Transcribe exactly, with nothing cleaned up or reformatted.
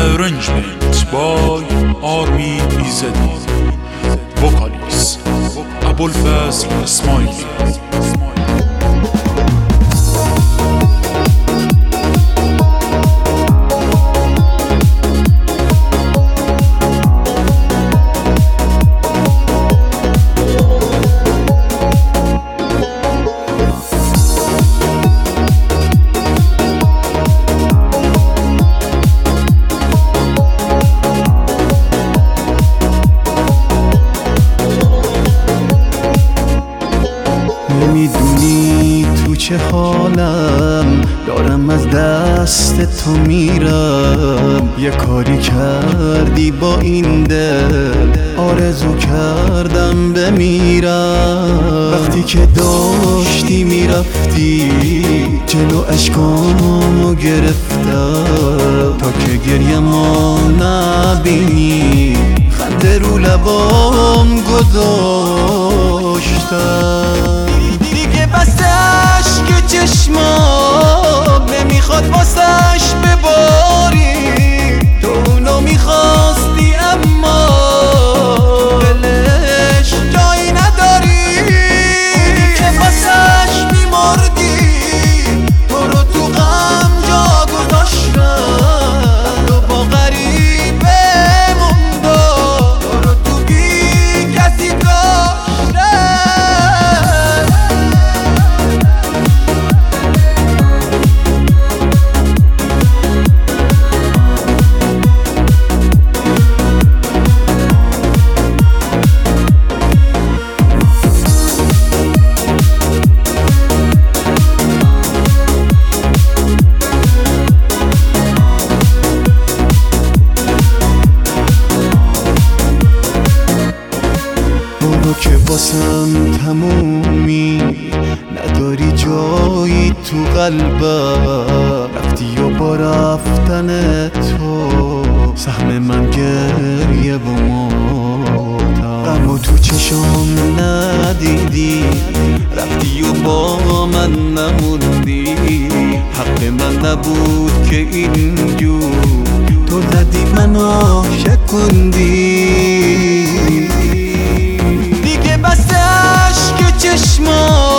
arrangement by Army Izzadi. Vocalist Abulfazl Ismaili. نمیدونی تو چه حالم، دارم از دست تو میرم. یه کاری کردی با این دل، آرزو کردم بمیرم. وقتی که داشتی میرفتی جلو اشکامو گرفتم، تا که گریه ما نبینی خنده رو لبام گذاشتم. دیگه بس عشق چشمام نمیخواد واسش بباری، تو اونو میخواستی اما دلش جایی نداری. اونی که واسش میمردی تو رو تو غم جا گذاشتم، تو با غریبه موندم، تو رو تو بی کسی که واسم تمومی، نداری جایی تو قلبم. رفتی و با رفتن تو سهم من گریه و موتم. غم و تو چشام ندیدی، رفتی و با من نموندی. حق من نبود که اینجور تو زدی منو شکوندی. بس عشق چشمام